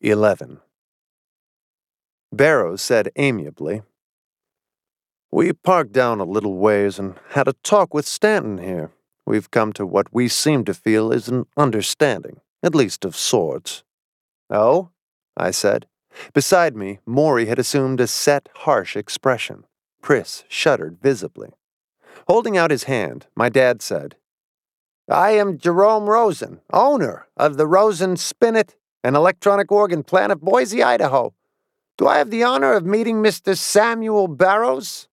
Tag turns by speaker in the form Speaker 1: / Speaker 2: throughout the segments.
Speaker 1: 11. Barrows said amiably, "We parked down a little ways and had a talk with Stanton here. We've come to what we seem to feel is an understanding, at least of sorts." "Oh?" I said. Beside me, Maury had assumed a set, harsh expression. Pris shuddered visibly. Holding out his hand, my dad said, "I am Jerome Rosen, owner of the Rosen Spinet and Electronic Organ Plant of Boise, Idaho. Do I have the honor of meeting Mr. Samuel Barrows?"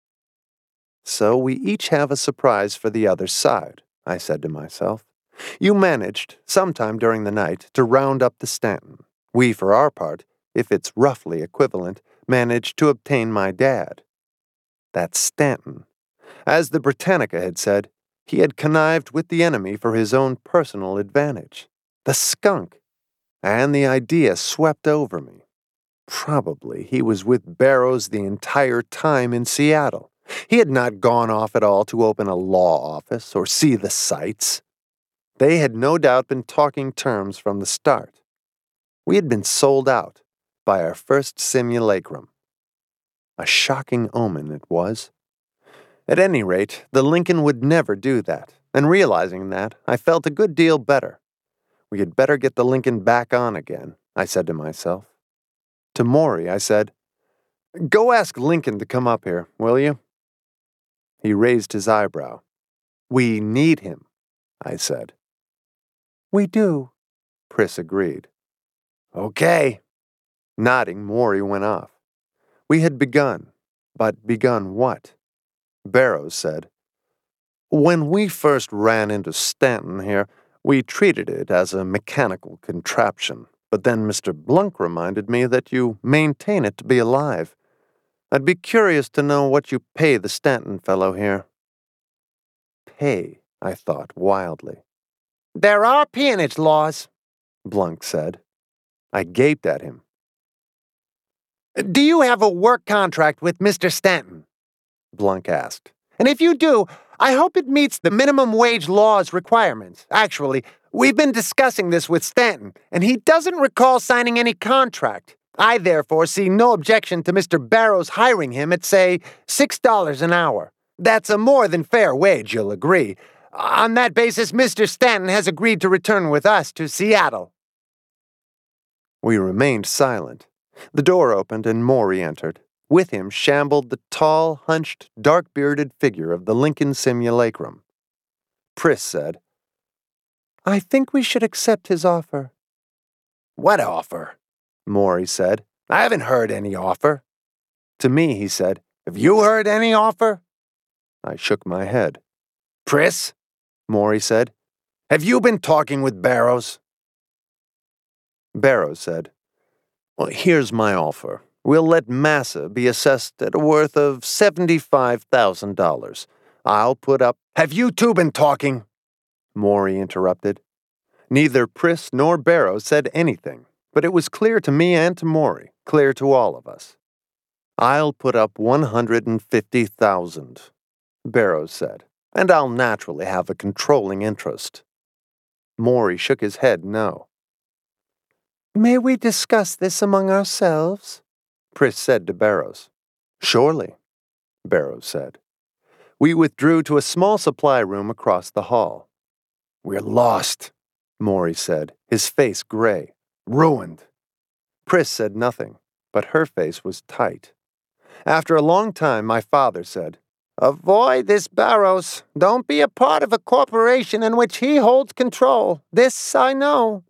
Speaker 1: "So we each have a surprise for the other side," I said to myself. "You managed, sometime during the night, to round up the Stanton. We, for our part, if it's roughly equivalent, managed to obtain my dad. That's Stanton. As the Britannica had said, he had connived with the enemy for his own personal advantage. The skunk! And the idea swept over me. Probably he was with Barrows the entire time in Seattle. He had not gone off at all to open a law office or see the sights. They had no doubt been talking terms from the start. We had been sold out by our first simulacrum. A shocking omen it was. At any rate, the Lincoln would never do that, and realizing that, I felt a good deal better. We had better get the Lincoln back on again, I said to myself. To Maury, I said, "Go ask Lincoln to come up here, will you?" He raised his eyebrow. "We need him," I said. "We do," Pris agreed. "Okay." Nodding, Maury went off. We had begun, but begun what? Barrows said, "When we first ran into Stanton here, we treated it as a mechanical contraption, but then Mr. Blunk reminded me that you maintain it to be alive. I'd be curious to know what you pay the Stanton fellow here." Pay, I thought wildly. "There are peonage laws," Blunk said. I gaped at him. "Do you have a work contract with Mr. Stanton?" Blunk asked. "And if you do, I hope it meets the minimum wage law's requirements. Actually, we've been discussing this with Stanton, and he doesn't recall signing any contract. I therefore see no objection to Mr. Barrows hiring him at, say, $6 an hour. That's a more than fair wage, you'll agree. On that basis, Mr. Stanton has agreed to return with us to Seattle." We remained silent. The door opened and Maury entered. With him shambled the tall, hunched, dark-bearded figure of the Lincoln simulacrum. Pris said, "I think we should accept his offer." "What offer?" Maury said. "I haven't heard any offer." To me, he said, "Have you heard any offer?" I shook my head. "Pris," Maury said, "have you been talking with Barrows?" Barrows said, "Well, here's my offer. We'll let Massa be assessed at a worth of $75,000. I'll put up—" "Have you two been talking?" Maury interrupted. Neither Pris nor Barrows said anything, but it was clear to me and to Maury, clear to all of us. "I'll put up $150,000, Barrows said, "and I'll naturally have a controlling interest." Maury shook his head no. "May we discuss this among ourselves?" Pris said to Barrows. "Surely," Barrows said. We withdrew to a small supply room across the hall. "We're lost," Maury said, his face gray. "Ruined." Pris said nothing, but her face was tight. After a long time, my father said, "Avoid this Barrows. Don't be a part of a corporation in which he holds control. This I know."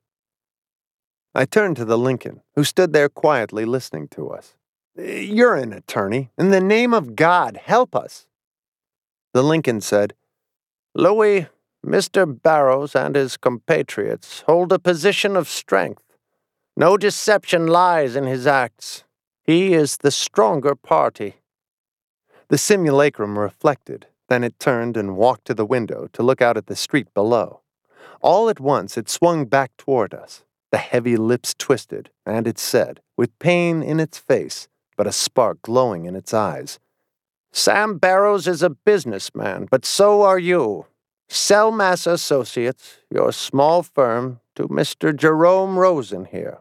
Speaker 1: I turned to the Lincoln, who stood there quietly listening to us. "You're an attorney. In the name of God, help us." The Lincoln said, "Louis, Mr. Barrows and his compatriots hold a position of strength. No deception lies in his acts. He is the stronger party." The simulacrum reflected, then it turned and walked to the window to look out at the street below. All at once it swung back toward us. The heavy lips twisted, and it said, with pain in its face, but a spark glowing in its eyes, "Sam Barrows is a businessman, but so are you. Sell Massa Associates, your small firm, to Mr. Jerome Rosen here,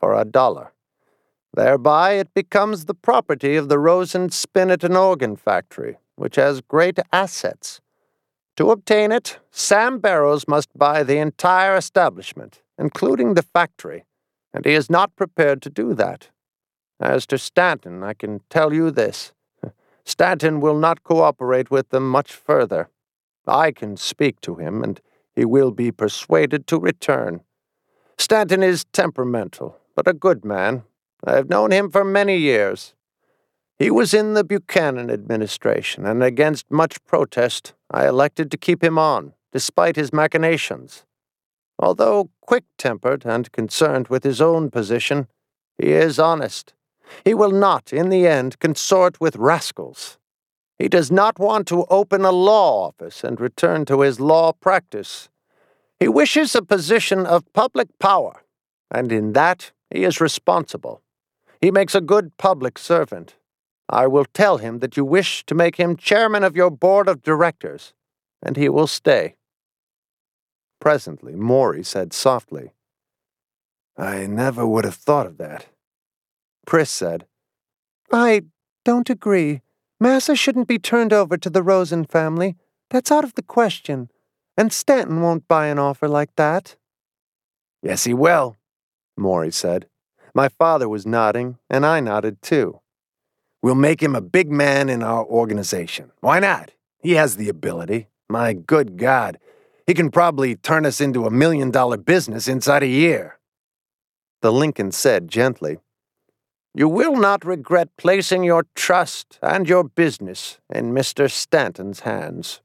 Speaker 1: for $1. Thereby it becomes the property of the Rosen Spinet and Organ Factory, which has great assets. To obtain it, Sam Barrows must buy the entire establishment, including the factory, and he is not prepared to do that. As to Stanton, I can tell you this. Stanton will not cooperate with them much further. I can speak to him, and he will be persuaded to return. Stanton is temperamental, but a good man. I have known him for many years. He was in the Buchanan administration, and against much protest, I elected to keep him on, despite his machinations. Although quick-tempered and concerned with his own position, he is honest. He will not, in the end, consort with rascals. He does not want to open a law office and return to his law practice. He wishes a position of public power, and in that he is responsible. He makes a good public servant. I will tell him that you wish to make him chairman of your board of directors, and he will stay. Presently, Maury said softly, "I never would have thought of that." Pris said, "I don't agree. Massa shouldn't be turned over to the Rosen family. That's out of the question. And Stanton won't buy an offer like that." "Yes, he will," Maury said. My father was nodding, and I nodded too. "We'll make him a big man in our organization. Why not? He has the ability. My good God, he can probably turn us into $1 million business inside a year." The Lincoln said gently, "You will not regret placing your trust and your business in Mr. Stanton's hands."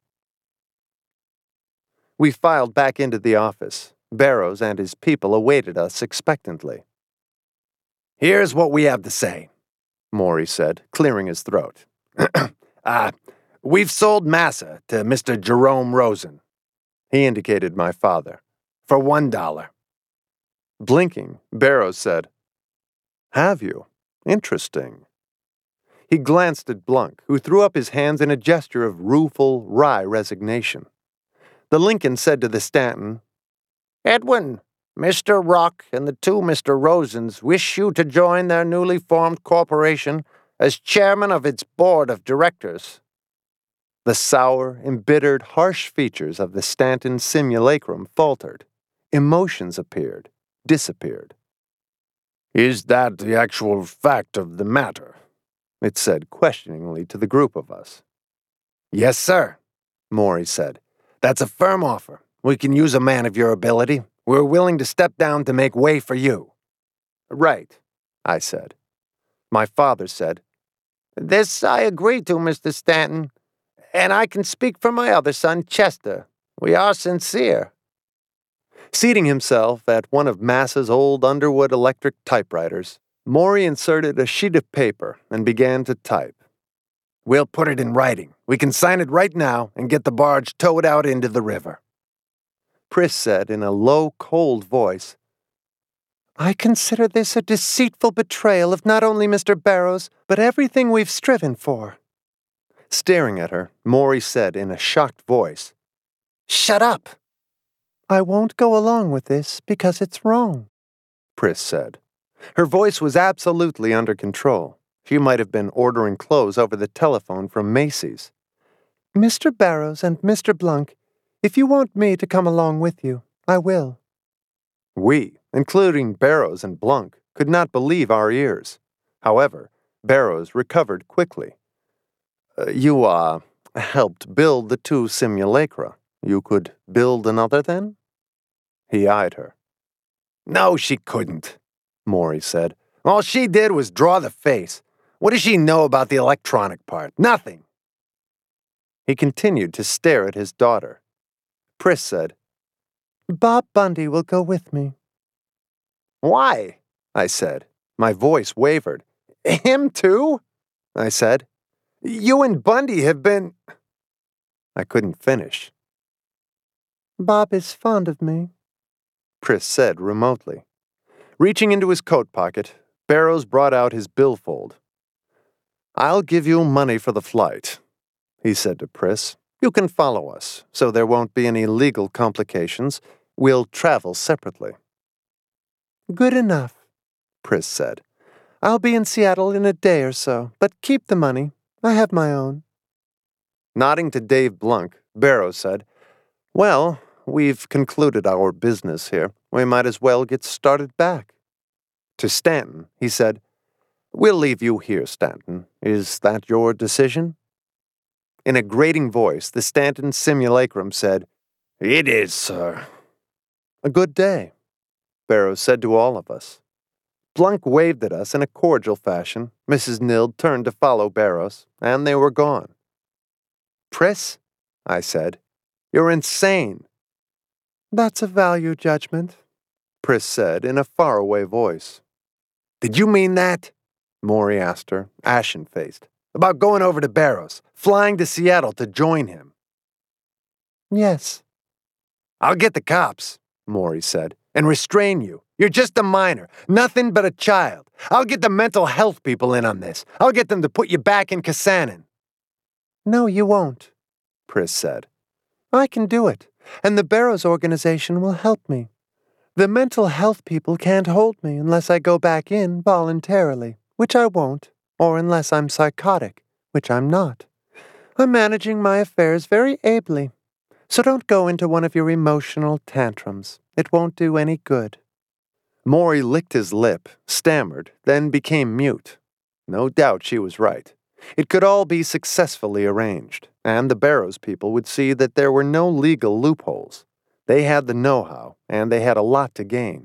Speaker 1: We filed back into the office. Barrows and his people awaited us expectantly. "Here's what we have to say," Maury said, clearing his throat. We've sold Massa to Mr. Jerome Rosen." He indicated my father. "For $1. Blinking, Barrows said, "Have you? Interesting." He glanced at Blunk, who threw up his hands in a gesture of rueful, wry resignation. The Lincoln said to the Stanton, "Edwin, Mr. Rock and the two Mr. Rosens wish you to join their newly formed corporation as chairman of its board of directors." The sour, embittered, harsh features of the Stanton simulacrum faltered. Emotions appeared, disappeared. "Is that the actual fact of the matter?" it said questioningly to the group of us. "Yes, sir," Maury said. "That's a firm offer. We can use a man of your ability. We're willing to step down to make way for you." "Right," I said. My father said, "This I agree to, Mr. Stanton, and I can speak for my other son, Chester. We are sincere." Seating himself at one of Massa's old Underwood electric typewriters, Maury inserted a sheet of paper and began to type. "We'll put it in writing. We can sign it right now and get the barge towed out into the river." Pris said in a low, cold voice, "I consider this a deceitful betrayal of not only Mr. Barrows, but everything we've striven for." Staring at her, Maury said in a shocked voice, "Shut up!" "I won't go along with this because it's wrong," Pris said. Her voice was absolutely under control. She might have been ordering clothes over the telephone from Macy's. "Mr. Barrows and Mr. Blunk, if you want me to come along with you, I will." We, including Barrows and Blunk, could not believe our ears. However, Barrows recovered quickly. You helped build the two simulacra. You could build another then?" He eyed her. "No, she couldn't," Maury said. "All she did was draw the face. What does she know about the electronic part? Nothing." He continued to stare at his daughter. Pris said, "Bob Bundy will go with me." "Why?" I said. My voice wavered. "Him too?" I said. "You and Bundy have been—" I couldn't finish. "Bob is fond of me," Pris said remotely. Reaching into his coat pocket, Barrows brought out his billfold. "I'll give you money for the flight," he said to Pris. "You can follow us, so there won't be any legal complications. We'll travel separately." "Good enough," Pris said. "I'll be in Seattle in a day or so, but keep the money. I have my own." Nodding to Dave Blunk, Barrows said, "Well, we've concluded our business here. We might as well get started back." To Stanton, he said, "We'll leave you here, Stanton. Is that your decision?" In a grating voice, the Stanton simulacrum said, "It is, sir." "A good day," Barrows said to all of us. Blunk waved at us in a cordial fashion. Mrs. Nild turned to follow Barrows, and they were gone. "Pris," I said, "you're insane." "That's a value judgment," Pris said in a faraway voice. "Did you mean that?" Maury asked her, ashen-faced. "About going over to Barrows, flying to Seattle to join him?" "Yes." "I'll get the cops," Maury said, "and restrain you. You're just a minor, nothing but a child. I'll get the mental health people in on this. I'll get them to put you back in Kasanin." "No, you won't," Pris said. "I can do it, and the Barrows organization will help me. The mental health people can't hold me unless I go back in voluntarily, which I won't, or unless I'm psychotic, which I'm not. I'm managing my affairs very ably, so don't go into one of your emotional tantrums. It won't do any good." Maury licked his lip, stammered, then became mute. No doubt she was right. It could all be successfully arranged, and the Barrows people would see that there were no legal loopholes. They had the know-how, and they had a lot to gain.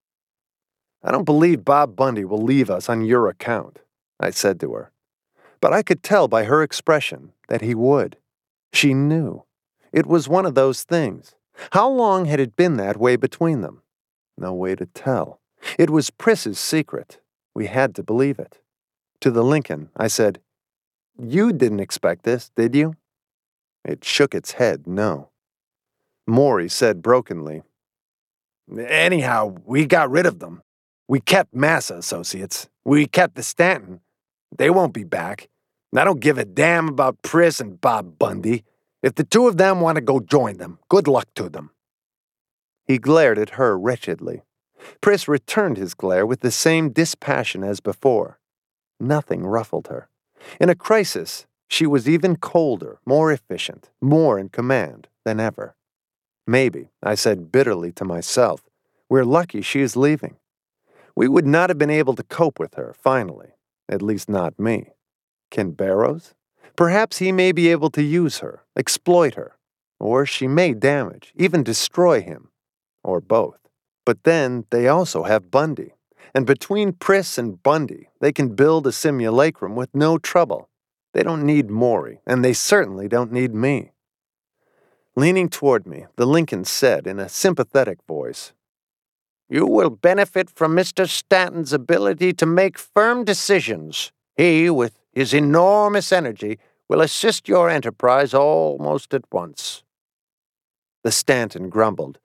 Speaker 1: "I don't believe Bob Bundy will leave us on your account," I said to her. But I could tell by her expression that he would. She knew. It was one of those things. How long had it been that way between them? No way to tell. It was Pris's secret. We had to believe it. To the Lincoln, I said, "You didn't expect this, did you?" It shook its head, no. Maury said brokenly, "Anyhow, we got rid of them. We kept Massa Associates. We kept the Stanton. They won't be back. I don't give a damn about Pris and Bob Bundy. If the two of them want to go join them, good luck to them." He glared at her wretchedly. Pris returned his glare with the same dispassion as before. Nothing ruffled her. In a crisis, she was even colder, more efficient, more in command than ever. Maybe, I said bitterly to myself, we're lucky she is leaving. We would not have been able to cope with her, finally. At least not me. Can Barrows? Perhaps he may be able to use her, exploit her. Or she may damage, even destroy him. Or both. But then they also have Bundy. And between Pris and Bundy, they can build a simulacrum with no trouble. They don't need Maury, and they certainly don't need me. Leaning toward me, the Lincoln said in a sympathetic voice, "You will benefit from Mr. Stanton's ability to make firm decisions. He, with his enormous energy, will assist your enterprise almost at once." The Stanton grumbled,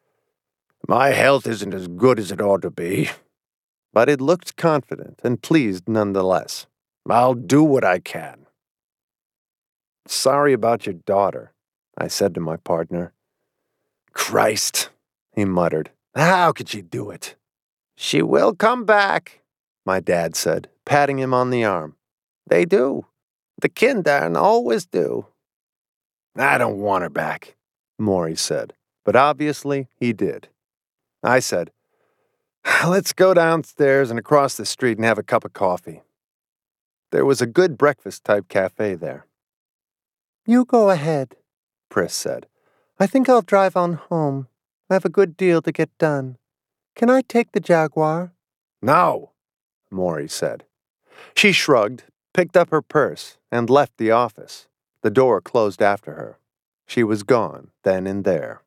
Speaker 1: "My health isn't as good as it ought to be." But it looked confident and pleased nonetheless. "I'll do what I can." "Sorry about your daughter," I said to my partner. "Christ," he muttered. "How could she do it?" "She will come back," my dad said, patting him on the arm. "They do. The kindergarten always do." "I don't want her back," Maury said, but obviously he did. I said, "Let's go downstairs and across the street and have a cup of coffee." There was a good breakfast-type cafe there. "You go ahead," Pris said. "I think I'll drive on home. I have a good deal to get done. Can I take the Jaguar?" "No," Maury said. She shrugged, picked up her purse, and left the office. The door closed after her. She was gone then and there.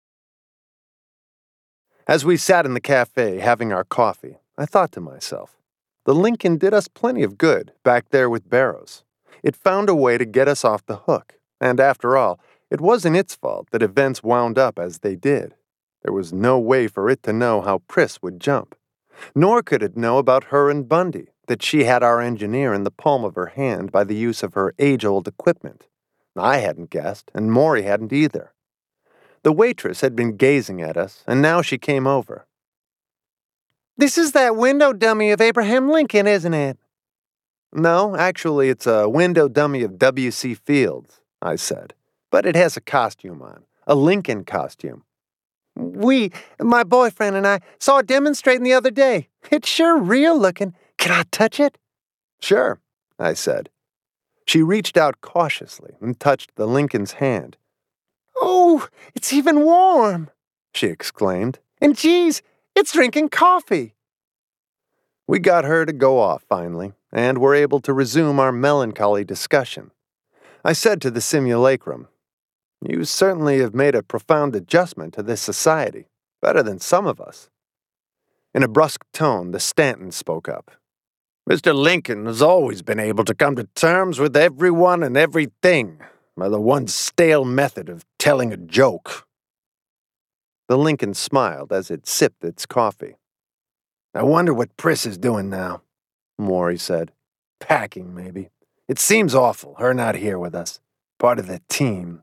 Speaker 1: As we sat in the cafe having our coffee, I thought to myself, the Lincoln did us plenty of good back there with Barrows. It found a way to get us off the hook, and after all, it wasn't its fault that events wound up as they did. There was no way for it to know how Pris would jump. Nor could it know about her and Bundy, that she had our engineer in the palm of her hand by the use of her age-old equipment. I hadn't guessed, and Maury hadn't either. The waitress had been gazing at us, and now she came over. This is that window dummy of Abraham Lincoln, isn't it? No, actually, it's a window dummy of W.C. Fields, I said. But it has a costume on, a Lincoln costume. My boyfriend and I, saw it demonstrating the other day. It's sure real looking. Can I touch it? Sure, I said. She reached out cautiously and touched the Lincoln's hand. Oh, it's even warm, she exclaimed. And geez, it's drinking coffee. We got her to go off finally, and were able to resume our melancholy discussion. I said to the simulacrum, "You certainly have made a profound adjustment to this society, better than some of us." In a brusque tone, the Stanton spoke up. "Mr. Lincoln has always been able to come to terms with everyone and everything by the one stale method of telling a joke." The Lincoln smiled as it sipped its coffee. "I wonder what Pris is doing now," Maury said. "Packing, maybe. It seems awful, her not here with us. Part of the team."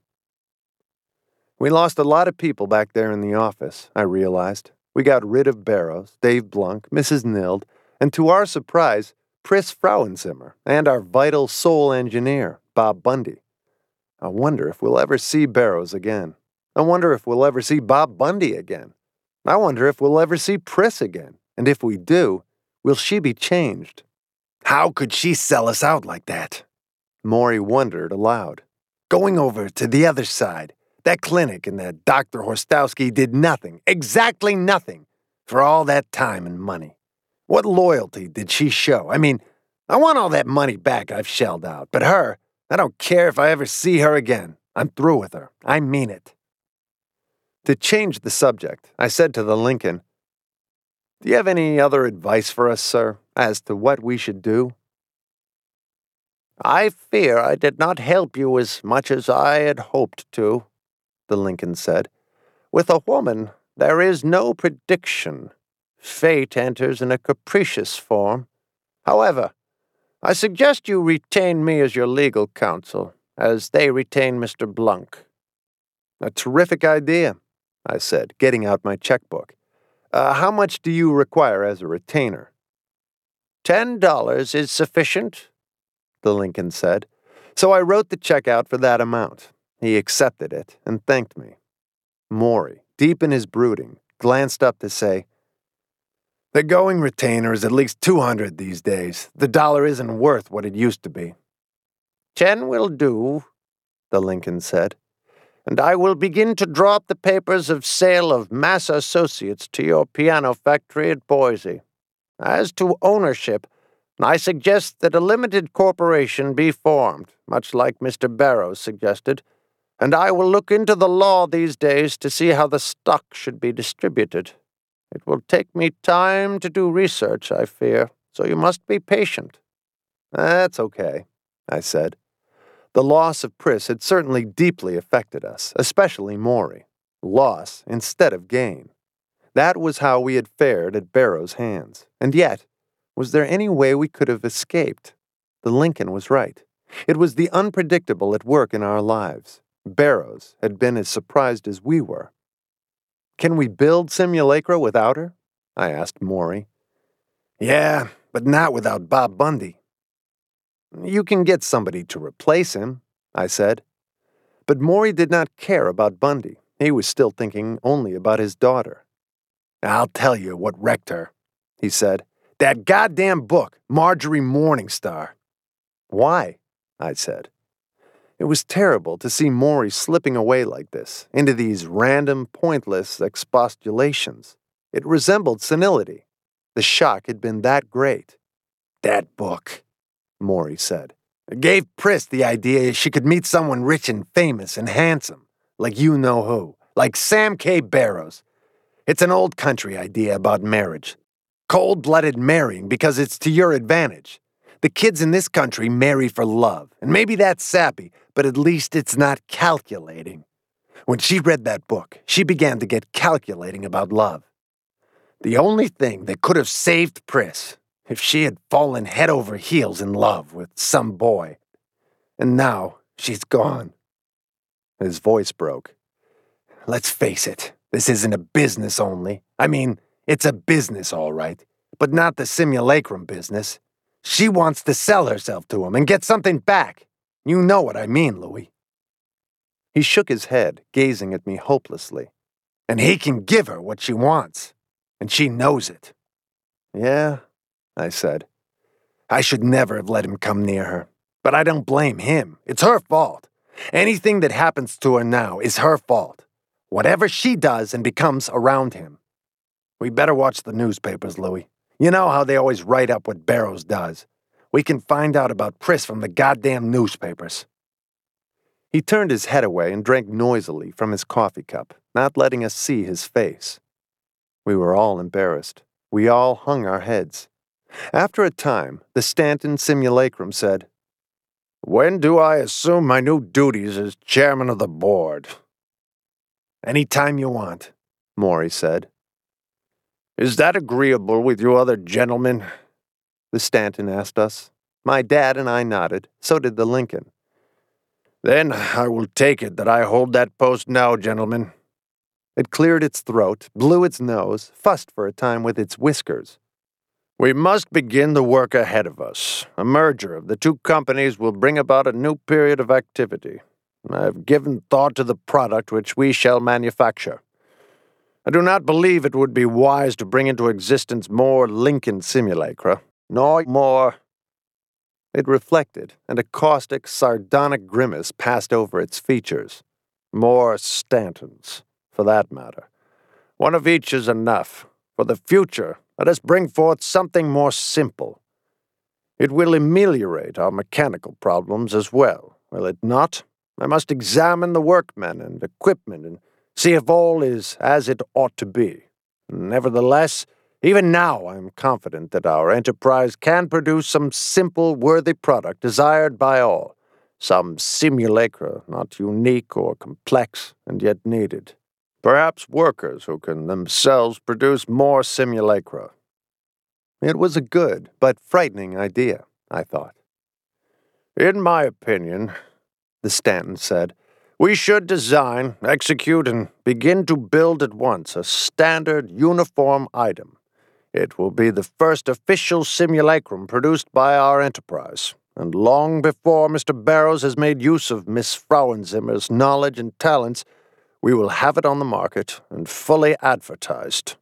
Speaker 1: We lost a lot of people back there in the office, I realized. We got rid of Barrows, Dave Blunk, Mrs. Nild, and to our surprise, Pris Frauenzimmer, and our vital soul engineer, Bob Bundy. I wonder if we'll ever see Barrows again. I wonder if we'll ever see Bob Bundy again. I wonder if we'll ever see Pris again. And if we do, will she be changed? How could she sell us out like that? Maury wondered aloud. Going over to the other side, that clinic and that Dr. Horstowski did nothing, exactly nothing, for all that time and money. What loyalty did she show? I mean, I want all that money back I've shelled out, but her, I don't care if I ever see her again. I'm through with her. I mean it. To change the subject, I said to the Lincoln, "Do you have any other advice for us, sir, as to what we should do?" "I fear I did not help you as much as I had hoped to," the Lincoln said. "With a woman, there is no prediction. Fate enters in a capricious form. However, I suggest you retain me as your legal counsel, as they retain Mr. Blunk." "A terrific idea," I said, getting out my checkbook. How much do you require as a retainer?" $10 is sufficient," the Lincoln said. So I wrote the check out for that amount. He accepted it and thanked me. Maury, deep in his brooding, glanced up to say, "The going retainer is at least $200 these days. The dollar isn't worth what it used to be." "10 will do," the Lincoln said. "And I will begin to draw up the papers of sale of Massa Associates to your piano factory at Boise. As to ownership, I suggest that a limited corporation be formed, much like Mr. Barrows suggested, and I will look into the law these days to see how the stock should be distributed. It will take me time to do research, I fear, so you must be patient." "That's okay," I said. The loss of Pris had certainly deeply affected us, especially Maury. Loss instead of gain. That was how we had fared at Barrows' hands. And yet, was there any way we could have escaped? The Lincoln was right. It was the unpredictable at work in our lives. Barrows had been as surprised as we were. "Can we build Simulacra without her?" I asked Maury. "Yeah, but not without Bob Bundy." "You can get somebody to replace him," I said. But Maury did not care about Bundy. He was still thinking only about his daughter. "I'll tell you what wrecked her," he said. "That goddamn book, Marjorie Morningstar." "Why?" I said. It was terrible to see Maury slipping away like this, into these random, pointless expostulations. It resembled senility. The shock had been that great. "That book," Maury said. "It gave Pris the idea she could meet someone rich and famous and handsome, like you-know-who, like Sam K. Barrows. It's an old country idea about marriage. Cold-blooded marrying because it's to your advantage. The kids in this country marry for love, and maybe that's sappy, but at least it's not calculating. When she read that book, she began to get calculating about love. The only thing that could have saved Pris, if she had fallen head over heels in love with some boy. And now she's gone." His voice broke. "Let's face it, this isn't a business only. I mean, It's a business, all right, but not the simulacrum business. She wants to sell herself to him and get something back. You know what I mean, Louis." He shook his head, gazing at me hopelessly. "And he can give her what she wants, and she knows it." "Yeah," I said. "I should never have let him come near her. But I don't blame him. It's her fault. Anything that happens to her now is her fault. Whatever she does and becomes around him. We better watch the newspapers, Louis. You know how they always write up what Barrows does. We can find out about Pris from the goddamn newspapers." He turned his head away and drank noisily from his coffee cup, not letting us see his face. We were all embarrassed. We all hung our heads. After a time, the Stanton simulacrum said, "When do I assume my new duties as chairman of the board?" "Any time you want," Maury said. "Is that agreeable with you other gentlemen?" the Stanton asked us. My dad and I nodded. So did the Lincoln. "Then I will take it that I hold that post now, gentlemen." It cleared its throat, blew its nose, fussed for a time with its whiskers. "We must begin the work ahead of us. A merger of the two companies will bring about a new period of activity. I have given thought to the product which we shall manufacture. I do not believe it would be wise to bring into existence more Lincoln simulacra, nor more—" It reflected, and a caustic, sardonic grimace passed over its features. "More Stantons, for that matter. One of each is enough. For the future, let us bring forth something more simple. It will ameliorate our mechanical problems as well, will it not? I must examine the workmen and equipment and see if all is as it ought to be. Nevertheless, even now I am confident that our enterprise can produce some simple, worthy product desired by all, some simulacra not unique or complex and yet needed. Perhaps workers who can themselves produce more simulacra." It was a good but frightening idea, I thought. "In my opinion," the Stanton said, "we should design, execute, and begin to build at once a standard, uniform item. It will be the first official simulacrum produced by our enterprise, and long before Mr. Barrows has made use of Miss Frauenzimmer's knowledge and talents, we will have it on the market and fully advertised."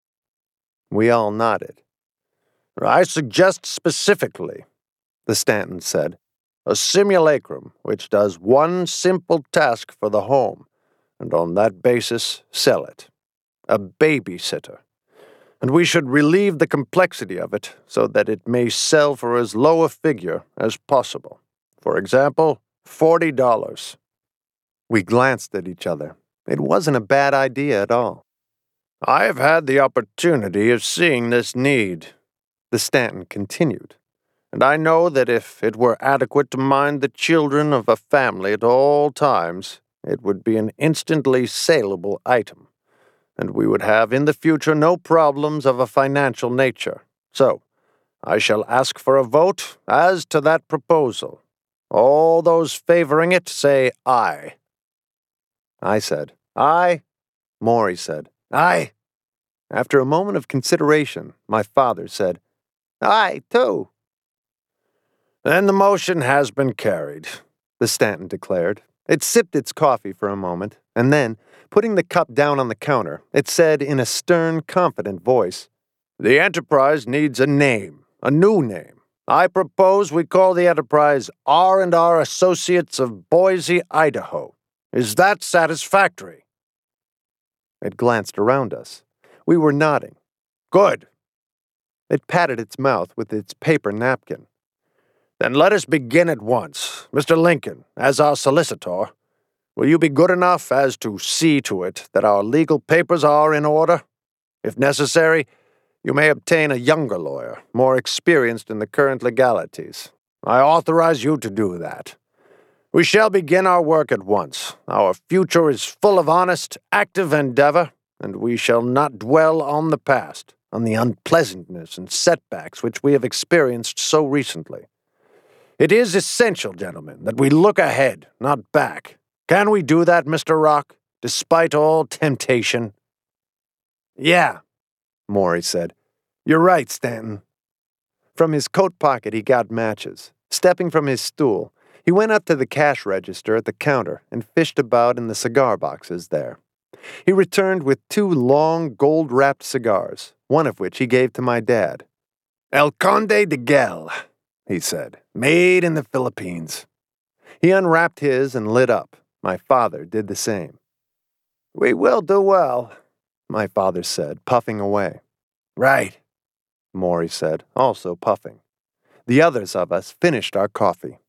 Speaker 1: We all nodded. "I suggest specifically," the Stanton said, "a simulacrum which does one simple task for the home, and on that basis sell it. A babysitter. And we should relieve the complexity of it so that it may sell for as low a figure as possible. For example, $40. We glanced at each other. It wasn't a bad idea at all. "I have had the opportunity of seeing this need," the Stanton continued, "and I know that if it were adequate to mind the children of a family at all times, it would be an instantly saleable item, and we would have in the future no problems of a financial nature. So, I shall ask for a vote as to that proposal. All those favoring it say aye." I said, "Aye." Maury said, "Aye." After a moment of consideration, my father said, "Aye, too." "Then the motion has been carried," the Stanton declared. It sipped its coffee for a moment, and then, putting the cup down on the counter, it said in a stern, confident voice, "The enterprise needs a name, a new name. I propose we call the enterprise R&R Associates of Boise, Idaho. Is that satisfactory?" It glanced around us. We were nodding. "Good." It patted its mouth with its paper napkin. "Then let us begin at once. Mr. Lincoln, as our solicitor, will you be good enough as to see to it that our legal papers are in order? If necessary, you may obtain a younger lawyer, more experienced in the current legalities. I authorize you to do that. We shall begin our work at once. Our future is full of honest, active endeavor, and we shall not dwell on the past, on the unpleasantness and setbacks which we have experienced so recently. It is essential, gentlemen, that we look ahead, not back. Can we do that, Mr. Rock, despite all temptation?" "Yeah," Maury said. "You're right, Stanton." From his coat pocket he got matches. Stepping from his stool, he went up to the cash register at the counter and fished about in the cigar boxes there. He returned with 2 long, gold-wrapped cigars, one of which he gave to my dad. "El Conde de Gel," he said, "made in the Philippines." He unwrapped his and lit up. My father did the same. "We will do well," my father said, puffing away. "Right," Maury said, also puffing. The others of us finished our coffee.